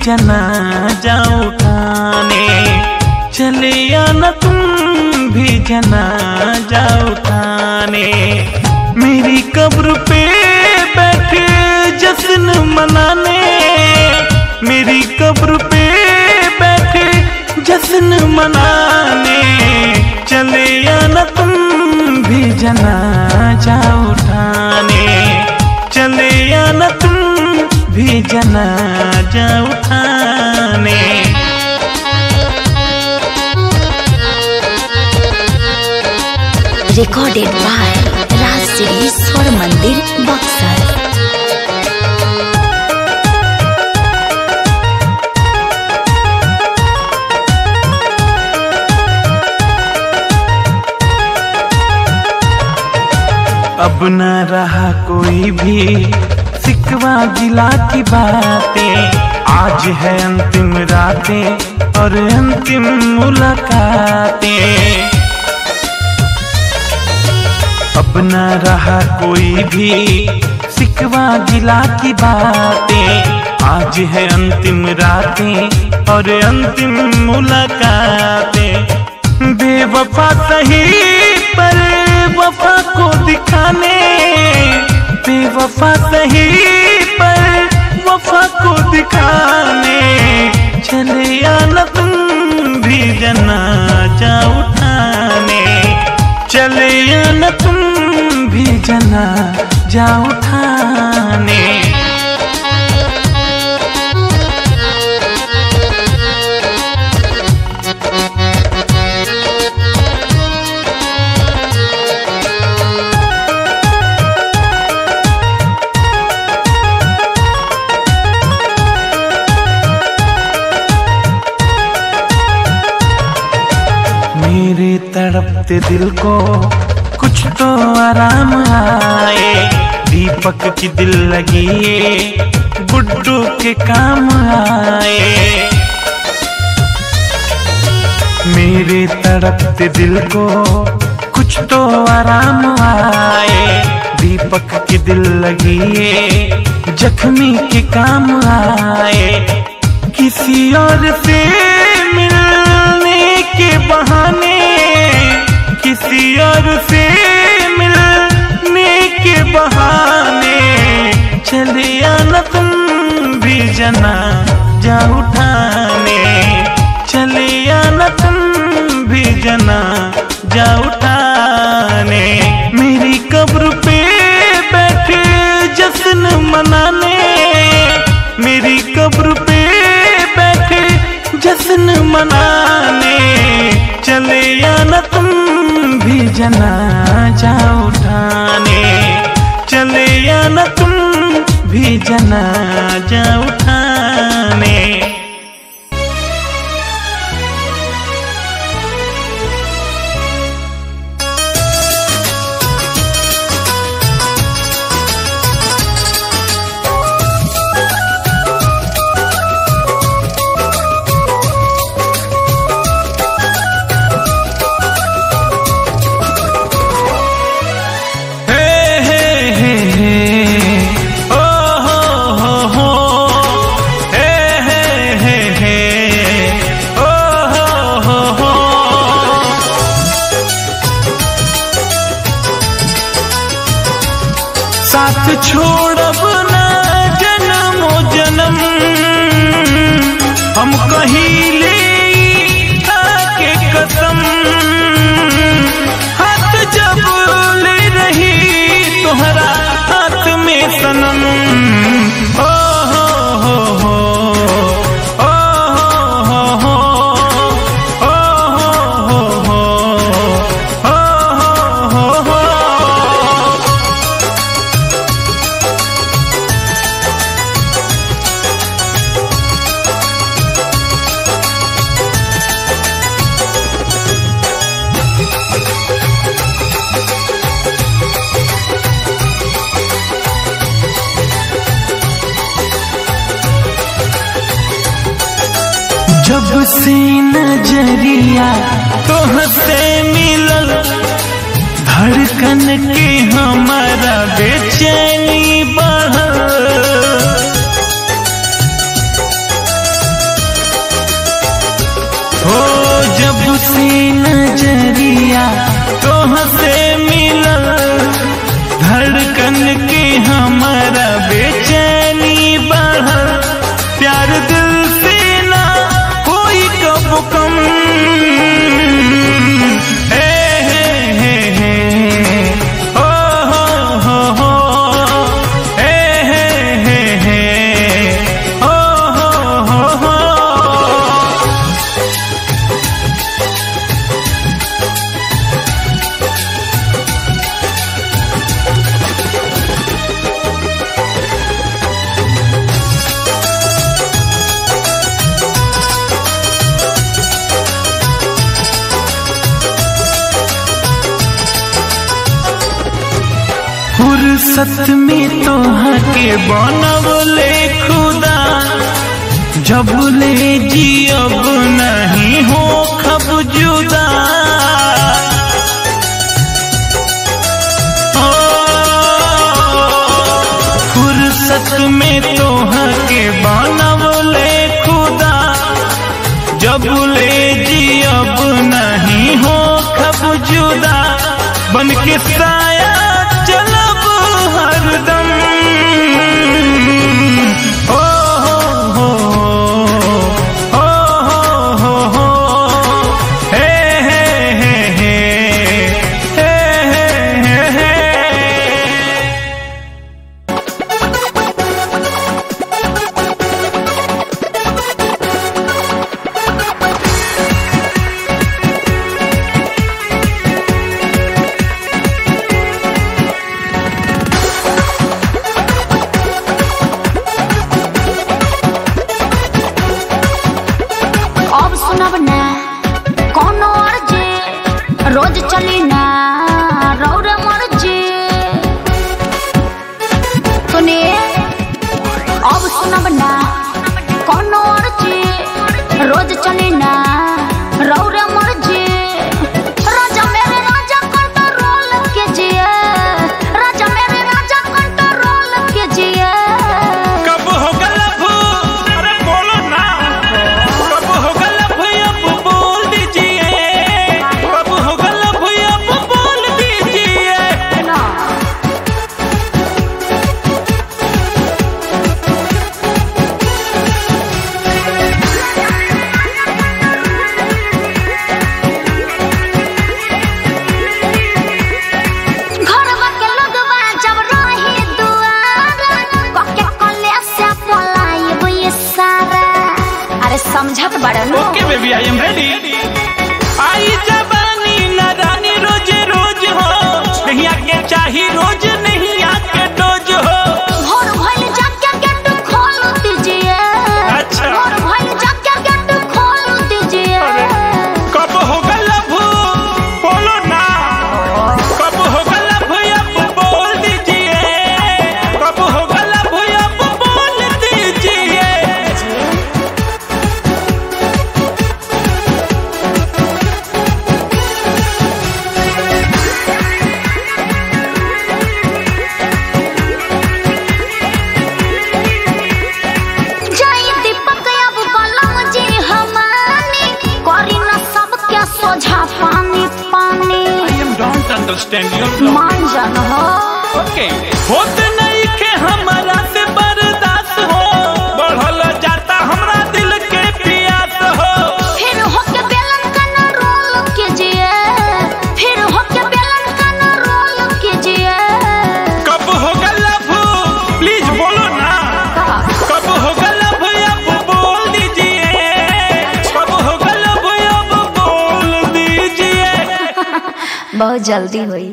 जनाजा उठाने, चले आना तुम भी जनाजा उठाने। मेरी कब्र पे बैठे जश्न मनाने, मेरी कब्र पे बैठे जश्न मनाने, चले आना तुम भी जनाजा उठाने, चले आना तुम भी जनाजा उठाने। Recorded by Rajshri Swar Mandir, Buxar। अब न रहा कोई भी सिकवा गिला की बातें, आज है अंतिम रातें और अंतिम मुलाकातें। अब न रहा कोई भी सिकवा गिला की बातें, आज है अंतिम रातें और अंतिम मुलाकातें। बेवफा सही पर वफा को दिखाने, बेवफा सही पर वफा को दिखाने, चले आना तुम भी जनाजा उठाने, चले आना तुम भी जनाजा उठाने। मेरे तड़पते दिल को कुछ तो आराम आए, दीपक की दिल लगी गुड्डू के काम आए। मेरे तड़पते दिल को कुछ तो आराम आए, दीपक की दिल लगी जख्मी के काम आए। किसी और से मिलने के बहाने, किसी और से मिलने के बहाने, चले आना तुम भी जनाजा उठाने, चले आना तुम भी जनाजा उठाने। मेरी कब्र पे बैठे जश्न मनाने, मेरी कब्र पे बैठे जश्न मनाने, चले आना तुम भी जनाजा उठाने, चले आना तुम भी जनाजा उठाने। साथ छोड़ब ना जन्मो जन्म, हम कहिले के कसम। हाथ जब ले रही तोहरा हाथ में सनम, ओ हो हो ओ हो हो ओ हो हो ओ हो हो। जब से नजरिया तोहसे मिलल, धड़कन के हमारा बेचैनी बढ़ल। नजरिया तोहसे मिलल धड़कन के हमारा बेचैनी बढ़ल प्यार दिल से ना कोई कब कम फुर्सत में तोहके बनवले खुदा जब ले जियब नहीं हो खब जुदा फुर्सत में तोहके बनवले खुदा जब ले जियब नहीं हो खब जुदा बन के साया चलब हरदम हो हे रोज चली ना रौर मर्जी सुनिए अब सुनब ना कोनो अर्जी रोज चली ना रौर मर्जी राजा मेरे राजा कंट्रोल कीजिए राजा मेरे राजा कंट्रोल कीजिए कब होगा लव अरे बोलो ना कब होगा लव अब बोल दीजिए कब होगा लव अब बोल दीजिए ना घरवा के लोगवा जब रही दुआरा कके कले से पलाइब ये सारा अरे समझत बड़न okay baby I am ready आई जवानी ना रानी रोज रोज हो नहीं आके चाही रोज नहीं आके डोज हो भोर भइल जाके गेट खोल दीजिए अच्छा। भोर भइल जाके गेट खोल दीजिए कब होगा लव बोलो ना कब होगा लव अब बोल दीजिए कब होगा लव अब बोल दीजिए जय दीपक अब बलम जी हमानी करी न सबके सोझा पानी पानी I am don't understand your मान जान हो ओके होत नहीं के हमारा से बर्दाश्त हो बढ़ल जाता हमरा दिल के प्यास हो फिर होके बेलन का न रोल कीजिए फिर होके बेलन का न रोल कीजिए कब होगा लव प्लीज बोलो ना कब होगा लव अब बोल दीजिए कब होगा लव अब बोल दीजिए बहुत जल्दी हुई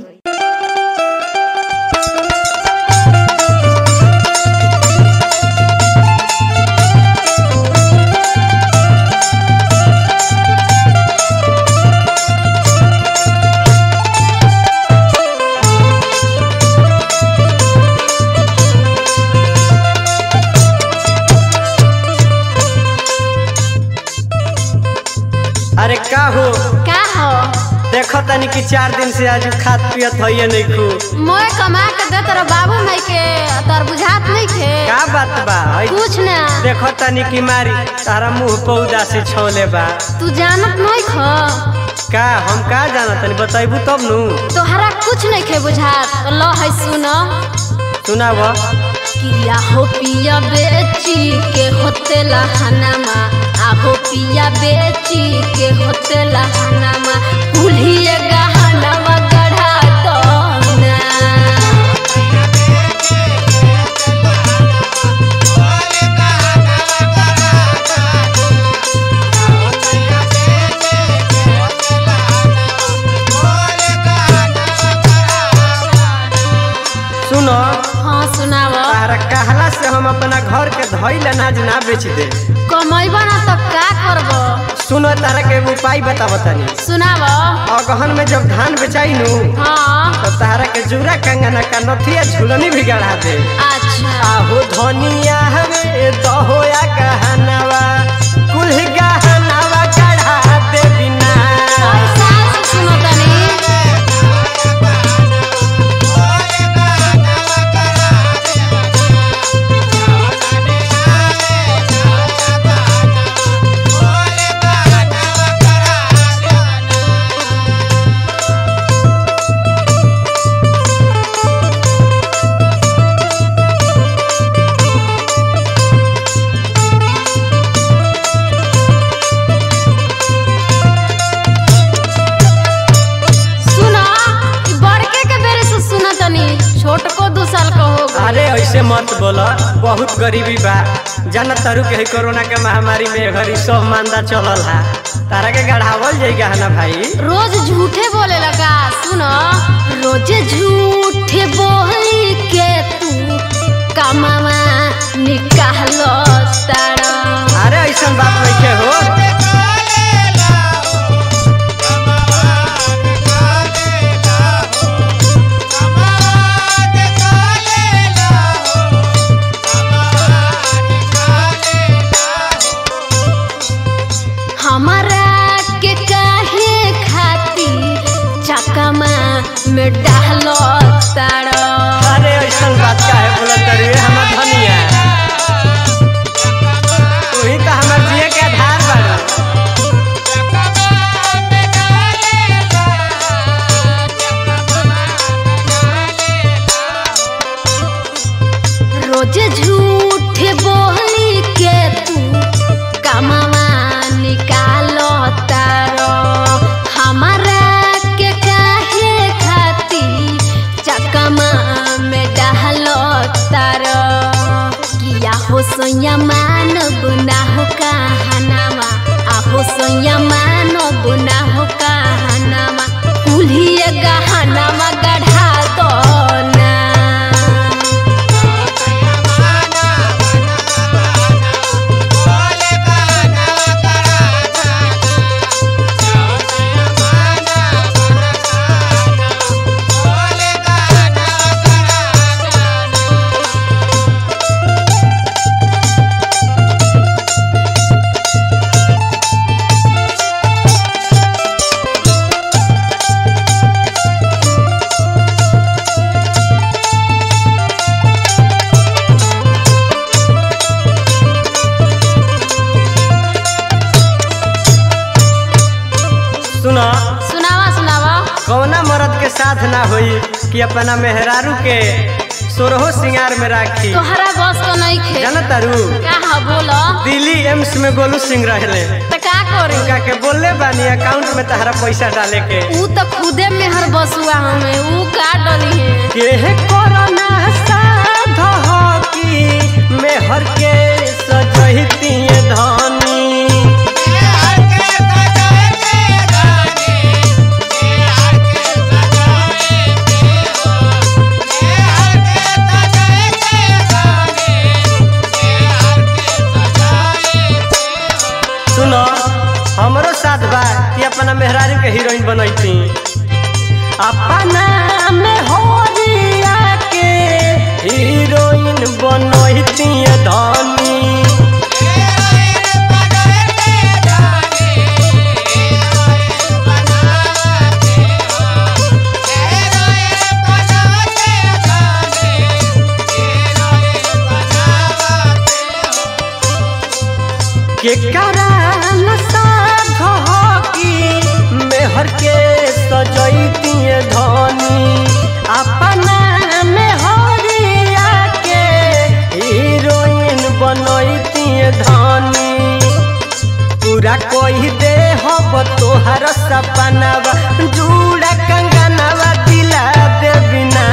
अरे का हो का हो देखो तनी कि 4 दिन से आज खात पियत होइए नहीं खू मोए कमा के दे तेरा बाबू माई के तर बुझात नहीं खे का बात बा हई कुछ ना देखो तनी कि मारी तारा मुंह पौधा से छोले बा तू जानत नहीं खो का हम का जाना तनी बताइबू तब नु। तोहरा कुछ नहीं खे बुझात तो लो है सुनो। सुनाव। किया हो पिया बेची के होते लहनमा, आहो पिया बेची के होते लहनमा, कुल्हिए गहनमा गढ़ा दो ना। सुनो। हाँ सुनाव। तारा कहला से हम अपना घर के धइल अनाज ना बेच दे। कमाइबा ना तो का करबो। सुनो तारा के उपाय बताव तनी। सुनाव। अगहन में जब धान बेचाई नु हाँ तो तारा के जूरा कंगना का नथिया झुलनी भी गढ़ा दे। अच्छा। आहो धनिया हवे दहोया गहनावा कुल गहनावा गढ़ा दे बिना। सुनो तनी। छोट को 2 साल का हो गया। अरे ऐसे मत बोला, बहुत गरीबी बा। जाना तारू के कोरोना के महामारी में घरी सब मांदा चलल है। तारा के गढ़ावल जाएगा है ना भाई। रोज झूठे बोले लगा। सुनो रोज झूठे बोली के तू कमावा निकालो तारा। अरे ऐसा बात नहीं के हो। हमारा के काहे खाती चकमा में डालो तारा। अरे ऐसा बात का है बोला तारू हमार धनिया। तू ही तो हमार जिए के आधार बाड़ू। रोज झूठे बोली के तू कमावा निकालो तारो। हमारा के काहे खाती चकमा में डालो तारो। किया हो सोया मान गुनाह कहनामा, आहो सोया मान गुनाह कहनामा, कुल्हिए गहनामा गढ़ा दो ना। सुनो। सुनावा सुनावा। कौना मर्द के साथ ना होई कि अपना मेहरारू के सोरहो सिंगार में राखी। तोहरा बस को नहीं खे। जाना तारू का हा बोलो। दिल्ली एम्स में गोलू सिंह रहले। तो का करे। उनका के बोलले बानी अकाउंट में तहरा पैसा डाले के। ऊ तो खुदे मेहर बसुआ हमें ऊ का डली है। के कोरोना साध हो कि मेहर के सजहिती धनी। सुनो हमरो साथ बा कि अपना मेहरारू के हीरोइन बनैती। अपना मेहरिया के हीरोइन बनैती धनी। के कराल साध हो कि मेहर कोई दे हब तोहर सपनावा जुड़ा कंगनवा दिला दे बिना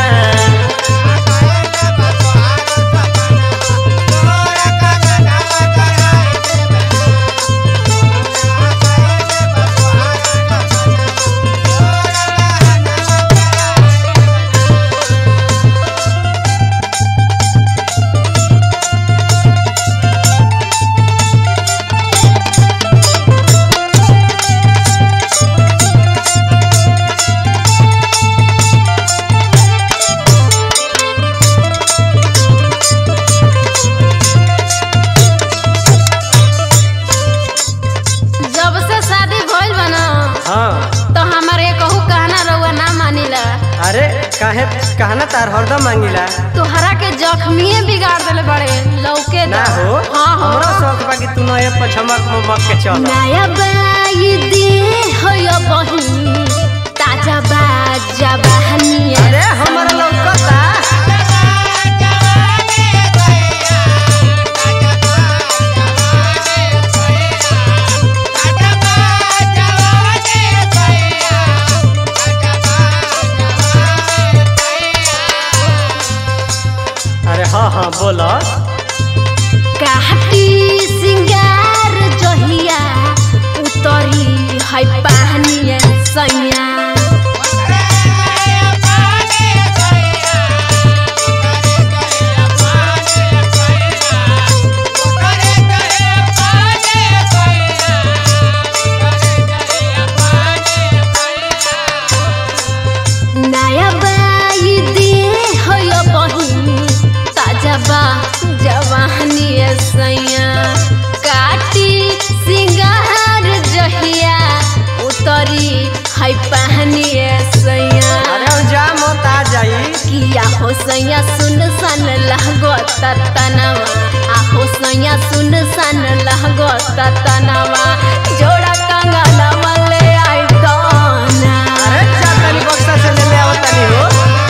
काहे कहना तार हरदम मांगिला तोहरा के जख्मीए बिगाड़ देले बड़े लौके ना हो। हां हमरा शौक बा कि तू नया पछमक मक के चल नया बाई दे होय बही ताजा बाजा बहनी अरे हमरा लौकता हाँ हाँ बोला काटी सिंगार जहिया उतरी है पानी सैया नया बाई दे होय बही जवानी सैया काटी सिंगार जहिया उतरी है पहनी सैया अरे जा मत आ जाई किया हो सैया सुन सन लहगो ततनवा आहो सैया सुन सन लहगो ततनवा जोड़ा कंगनवा ले आई दाना अरे जा तनी बक्सा से ले आओ तनी हो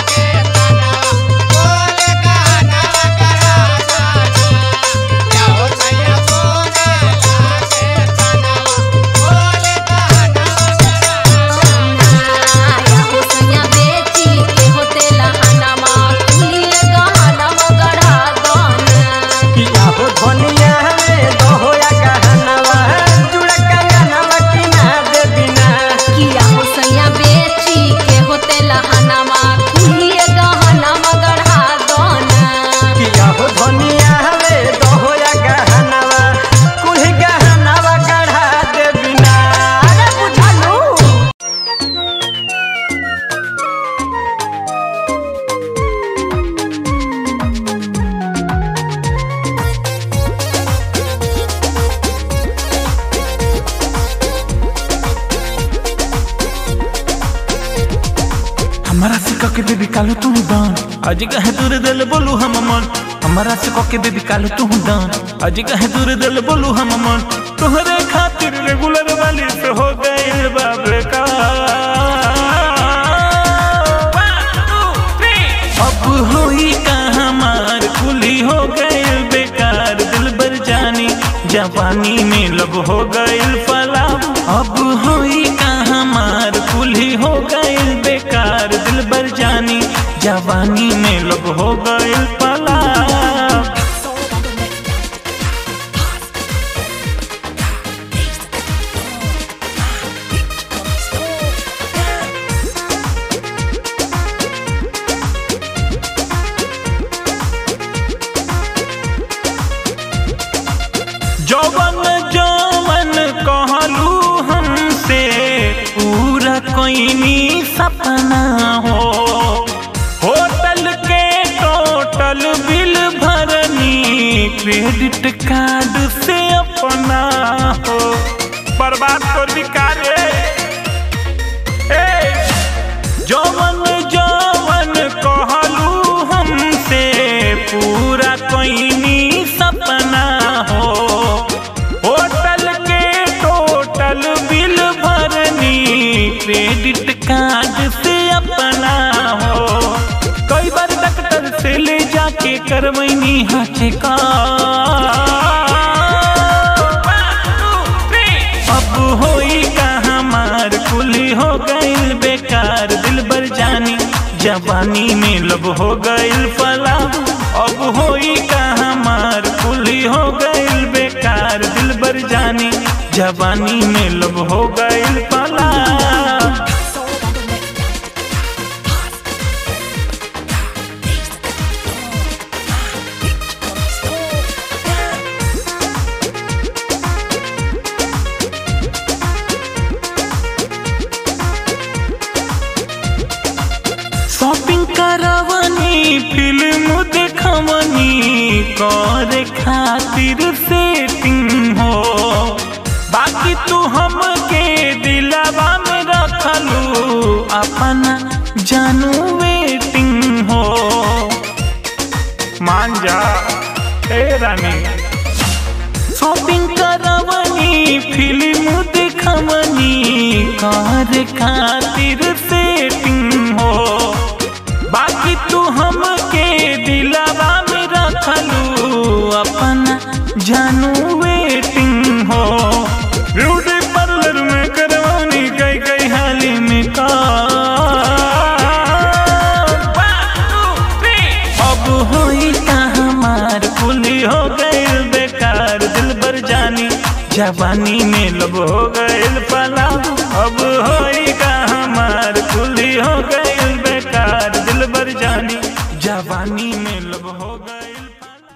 हमारा से कके बेबी कालो तू दान आज कहे दूर दिल बोलू हम मन हमारा से कके बेबी कालो तू दान आज कहे दूर दिल बोलू हम मन तोहरे खातिर रेगुलर वाली से हो गए बाबे का अब होई का हमार खुली हो गए बेकार दिल बर जानी जवानी में लब हो गए फला अब होई का हमार खुली हो गए बेकार दिल बर जानी जवानी में लब हो गए फला जौवन जौवन कहलू हमसे पूरा कोई सपना हो होटल के टोटल बिल भरनी क्रेडिट कार्ड से अपना हो बर्बाद कर दिकारे जौवन जौवन कहलू हमसे पूरा कोई सपना हो होटल के टोटल बिल भरनी क्रेडिट कार्ड से अपना हो कई बार डॉक्टर से ले जाके करवैनी हाथे का अब होई का हमार कुली हो गइल बेकार दिल बर जानी जवानी में लब हो गइल फला। अब होई का हमार कुली हो गइल बेकार दिल बर जानी जवानी में लब हो गइल फला। शॉपिंग करवनी फिल्म देखवनी करे खातिर सेटिंग हो बाकी तू हमके दिलवा में रखलू अपना जानू वेटिंग हो। मान जा ए रानी शॉपिंग करवनी फिल्म देखवनी करे खातिर सेटिंग हो बाकी तू हमके दिलवा में रखलू अपना जानू वेटिंग हो। ब्यूटी पार्लर में करवानी कई कई हाली में का। अब होई का हमार कुली हो गइल बेकार दिल बर जानी जवानी में लब हो गइल फला। अब होई का हमार कुली हो गइल बेकार दिल बर जानी जवानी में लब हो गइल फला।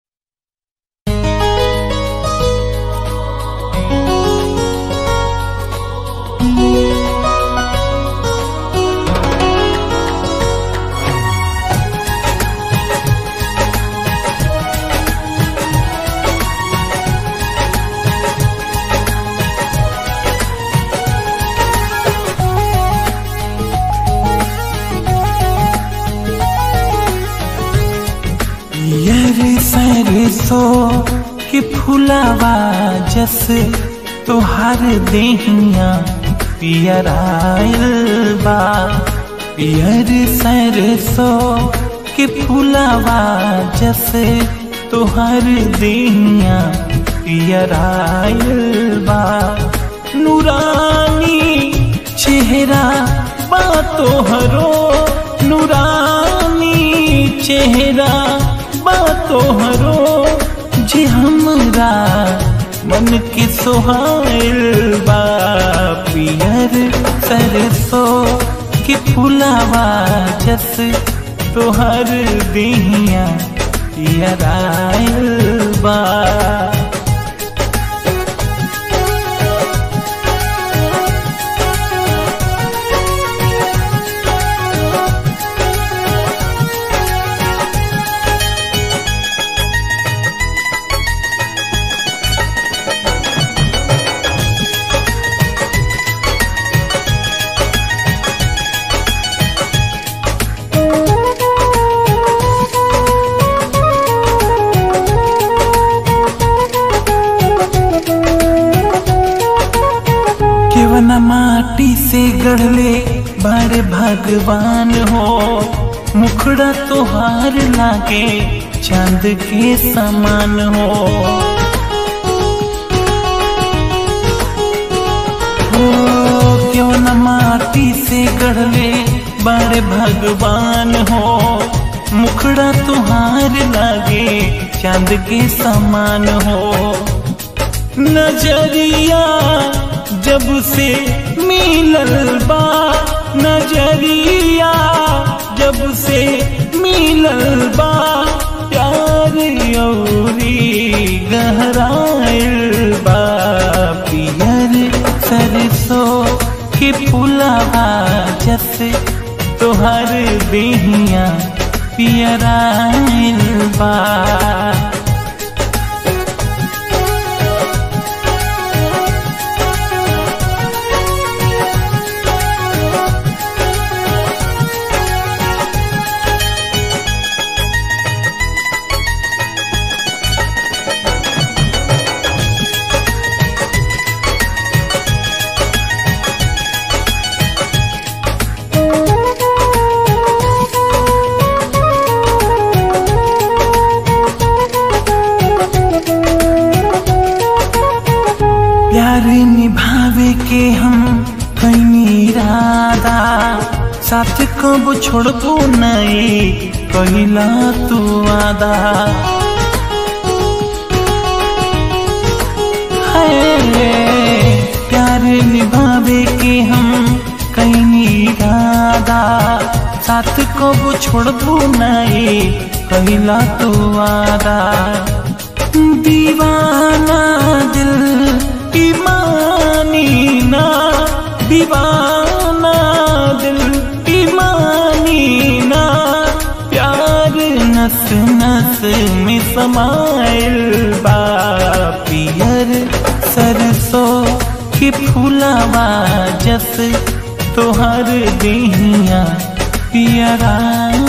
सरसों के फुलावा जस तोहार देहिया पियराइल बा। पियर सरसों के फुलावा जस तोहार देहिया पियराइल बा। नूरानी चेहरा बा तोहरो नूरानी चेहरा तोहरो जे हमरा मन के सोहाइल बा। पियर सरसों के फुलावा जस तोहर देहिया पियराइल बा। माटी से गढ़ले बड़े भगवान हो मुखड़ा तोहार लागे चांद के समान हो। क्यों न माटी से गढ़ले बड़े भगवान हो मुखड़ा तोहार लागे चांद के समान हो। नजरिया जब से मिलल बा नजरिया जब से मिलल बा प्यार औरी गहराइल बा। पियर सरसों के फुलावा जस तोहर देहिया पियराइल बा। निभावे के हम कईनी इरादा, साथ कब छोड़बो नहीं कहिला तू वादा। प्यार निभावे के हम कईनी इरादा, साथ कब छोड़बो नहीं कहिला तू वादा। दीवाना दिल ईमानी ना, दीवाना दिल ईमानी ना, प्यार नस नस में समाइल बा। पियर सरसों के फूलवा जस तोहर देहिया पियरा